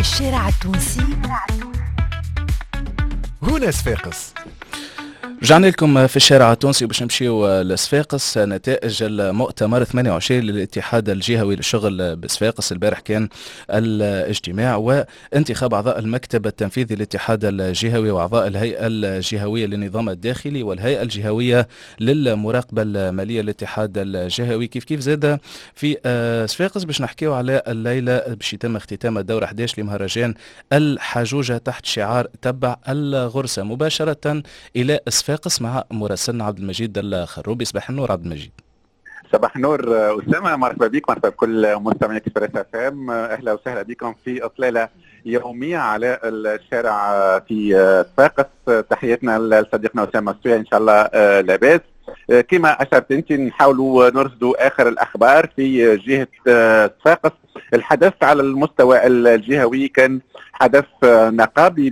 الشارع التونسي هنا صفاقس. رجعنا لكم في الشارع التونسي باش نمشيو لصفاقس. نتائج المؤتمر 28 للاتحاد الجهوي للشغل بصفاقس. البارح كان الاجتماع وانتخاب اعضاء المكتب التنفيذي للاتحاد الجهوي واعضاء الهيئه الجهويه للنظام الداخلي والهيئه الجهويه للمراقبه الماليه للاتحاد الجهوي. كيف زاد في صفاقس باش نحكيو على الليله باش يتم اختتام الدوره 11 لمهرجان الحجوجه تحت شعار تبع الغرسه. مباشره الى صفاقس مع مراسلنا عبد المجيد الخروبي. صباح النور عبد المجيد. صباح النور أسامة، مرحبا بك، مرحبا بكل مستمعي اكسبريس اف ام. اهلا وسهلا بكم في اطلاله يوميه على الشارع في صفاقس. تحياتنا لصديقنا أسامة السوية، ان شاء الله لاباس. كما اشرت انت نحاولوا نرصدوا اخر الاخبار في جهه صفاقس. الحدث على المستوى الجهوي كان حدث نقابي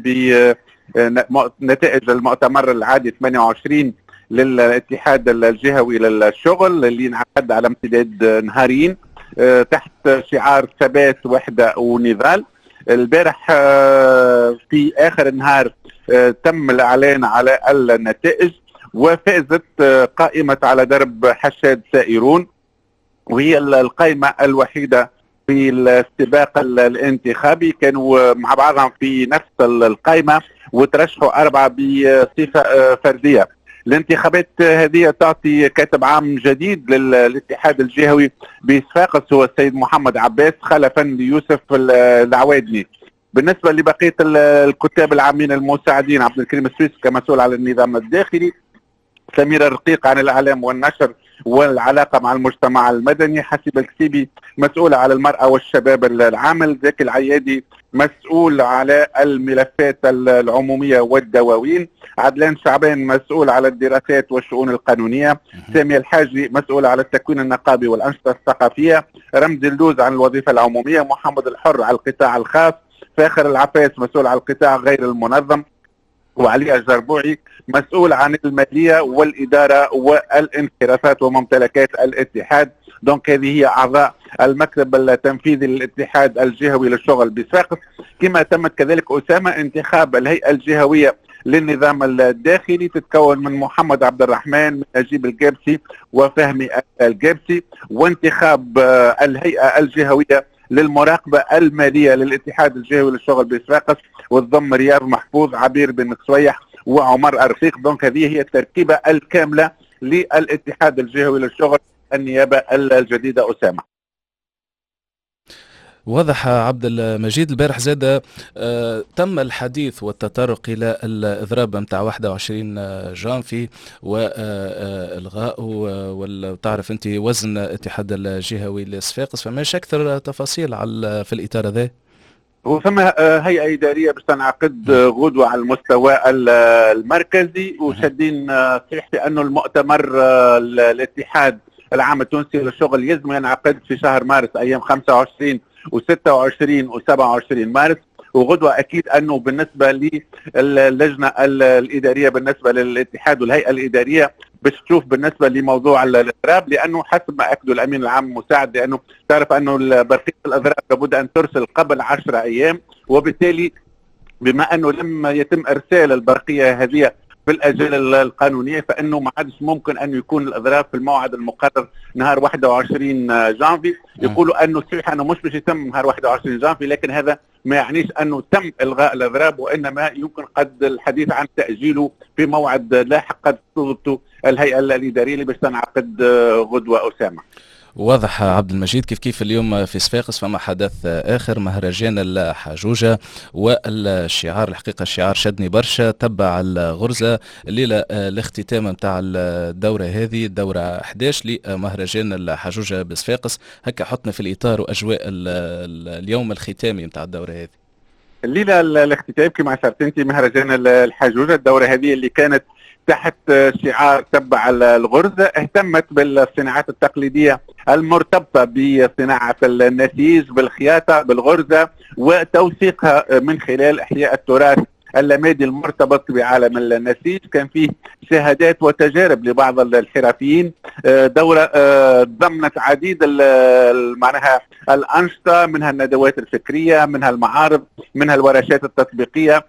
بنتائج المؤتمر العادي 28 للاتحاد الجهوي للشغل اللي انعقد على امتداد نهارين تحت شعار ثبات وحدة ونضال. البارح في آخر النهار تم الإعلان على النتائج، وفازت قائمة على درب حشاد سائرون، وهي القائمة الوحيدة في السباق الانتخابي. كانوا مع بعضهم في نفس القائمة وترشحوا 4 بصفة فردية. الانتخابات هذه تعطي كاتب عام جديد للاتحاد الجهوي بصفاقس هو السيد محمد عباس خلفا ليوسف العوادني. بالنسبة لبقية الكتاب العامين المساعدين عبد الكريم السويس كمسؤول على النظام الداخلي، سميرة الرقيق عن الإعلام والنشر والعلاقة مع المجتمع المدني، حسيب الكسيبي مسؤولة على المرأة والشباب العامل، زكي العيادي مسؤول على الملفات العمومية والدواوين، عدلان شعبان مسؤول على الدراسات والشؤون القانونية، سامي الحاجي مسؤول على التكوين النقابي والأنشطة الثقافية، رمزي اللوز عن الوظيفة العمومية، محمد الحر على القطاع الخاص، فاخر العفاس مسؤول على القطاع غير المنظم، وعلي الجربوعي مسؤول عن المالية والإدارة والانحرافات وممتلكات الاتحاد. دونك هذه هي أعضاء المكتب التنفيذي للاتحاد الجهوي للشغل بصفاقس. كما تمت كذلك أسامة انتخاب الهيئة الجهوية للنظام الداخلي، تتكون من محمد عبد الرحمن، من نجيب الجابسي وفهمي الجابسي، وانتخاب الهيئة الجهوية للمراقبة المالية للاتحاد الجهوي للشغل بصفاقس، والضم رياض محفوظ، عبير بن صويح، وعمر الرفيق. دونك هذه هي التركيبة الكاملة للاتحاد الجهوي للشغل النيابة الجديدة أسامة. واضح عبد المجيد. البارح زاد تم الحديث والتطرق إلى الإضراب متاع 21 جانفي وإلغاء وتعرف أنت وزن الاتحاد الجهوي لصفاقس، فماش أكثر تفاصيل في الإطار هذا؟ وثم هيئة إدارية باش تنعقد غدوة على المستوى المركزي، وشادين صحيح أنه المؤتمر الاتحاد العام التونسي للشغل يلزم ينعقد في شهر مارس أيام 25 و26 و27 مارس. وغدوة أكيد أنه بالنسبة للجنة الإدارية بالنسبة للاتحاد والهيئة الإدارية باش تشوف بالنسبة لموضوع الإضراب، لأنه حسب ما أكدوا الأمين العام المساعد، لأنه تعرف أنه برقية الإضراب لابد أن ترسل قبل 10 أيام، وبالتالي بما أنه لم يتم إرسال البرقية هذه في الأجال القانونية فإنه ما عادش ممكن أن يكون الإضراب في الموعد المقرر نهار 21 جانفي. يقولوا أنه صحيح أنه مش باش يتم نهار 21 جانفي، لكن هذا ما يعنيش أنه تم إلغاء الإضراب، وإنما يمكن قد الحديث عن تأجيله في موعد لاحق قد تضبط الهيئة الإدارية اللي باش تنعقد غدوة أسامة. واضح عبد المجيد. كيف اليوم في صفاقس فما حدث آخر، مهرجان الحجوجة والشعار. الحقيقة الشعار شدني برشا، تبع الغرزة الليلة الاختتام متاع الدورة هذه، الدورة 11 لمهرجان الحجوجة بصفاقس. هكا حطنا في الإطار وأجواء اليوم الختامي متاع الدورة هذه. الليلة الاختتام كما أشرت أنت مهرجان الحجوجة، الدورة هذه اللي كانت تحت شعار تبع الغرزة، اهتمت بالصناعات التقليدية المرتبطة بصناعة النسيج، بالخياطة، بالغرزة، وتوثيقها من خلال إحياء التراث اللامادي المرتبط بعالم النسيج. كان فيه شهادات وتجارب لبعض الحرفيين. دورة ضمنت عديد معناها الأنشطة، منها الندوات الفكرية، منها المعارض، منها الورشات التطبيقية،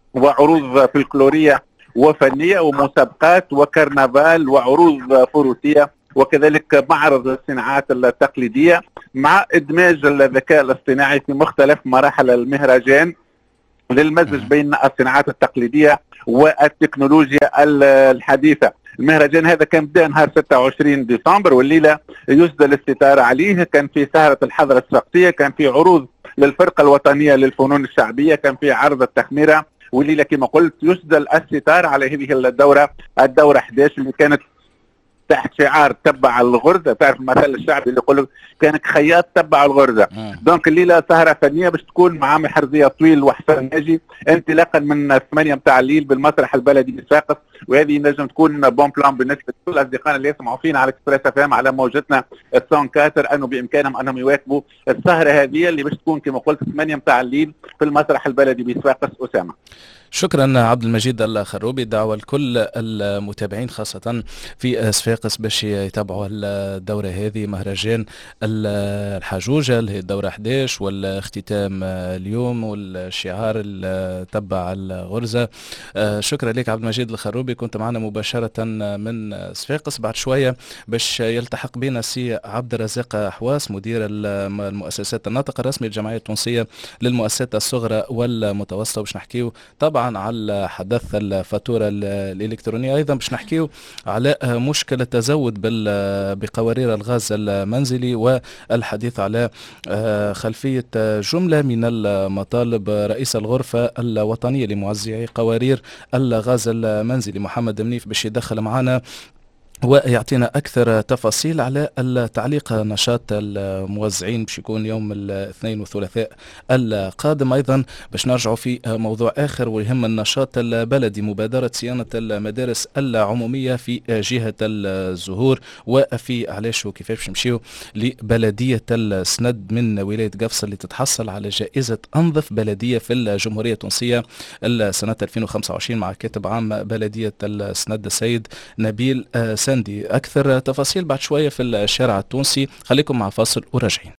وعروض فلكلورية وفنية، ومسابقات وكرنفال وعروض فروسية، وكذلك معرض الصناعات التقليدية، مع إدماج الذكاء الاصطناعي في مختلف مراحل المهرجان للمزج بين الصناعات التقليدية والتكنولوجيا الحديثة. المهرجان هذا كان بدأ نهار 26 ديسمبر، والليلة يسدل الستار عليه. كان في سهرة الحضرة الشخصية، كان في عروض للفرقة الوطنية للفنون الشعبية، كان في عرض التخميرة، والليلة كما قلت يسدل الستار على هذه الدورة 11 اللي كانت تحت شعار تبع الغرزه. تعرف المثل الشعبي اللي يقول كانك خياط تبع الغرزه. دونك الليله سهره فنيه باش تكون مع حرزيه طويل وحسن ناجي، انطلاقا من 8 متاع الليل بالمسرح البلدي بصفاقس. وهذه نجم تكون بون بلان بالنسبه لكل اصدقائنا اللي يسمعوا فينا على اكسبريس اف ام على موجتنا السون كاتر، انه بامكانهم انهم يواكبوا السهره هذه اللي باش تكون كما قلت 8 متاع الليل في المسرح البلدي بصفاقس. اسامه، شكرا عبد المجيد الخروبي. دعوة لكل المتابعين خاصة في صفاقس باش يتابعوا الدورة هذه، مهرجان الحجوجة اللي هي الدورة 11 والاختتام اليوم والشعار تبع الغرزة. شكرا لك عبد المجيد الخروبي، كنت معنا مباشرة من صفاقس. بعد شوية باش يلتحق بنا سي عبد الرزاق حواس، مدير المؤسسات الناطقة الرسمي للجمعية التونسية للمؤسسات الصغرى والمتوسطة، باش نحكيو طبعا على حدث الفاتورة الإلكترونية. أيضا باش نحكيو على مشكلة التزود بقوارير الغاز المنزلي، والحديث على خلفية جملة من المطالب رئيس الغرفة الوطنية لموزعي قوارير الغاز المنزلي محمد منيف باش يدخل معنا ويعطينا أكثر تفاصيل على التعليق نشاط الموزعين باش يكون يوم الاثنين والثلاثاء القادم. أيضا باش نرجعوا في موضوع آخر ويهم النشاط البلدي، مبادرة صيانة المدارس العمومية في جهة الزهور، وفي علاش وكيفاش باش نمشيو لبلدية السند من ولاية قفص اللي تتحصل على جائزة أنظف بلدية في الجمهورية التونسية السنة 2025 مع كاتب عام بلدية السند السيد نبيل سندي. أكثر تفاصيل بعد شوية في الشارع التونسي. خليكم مع فاصل وراجعين.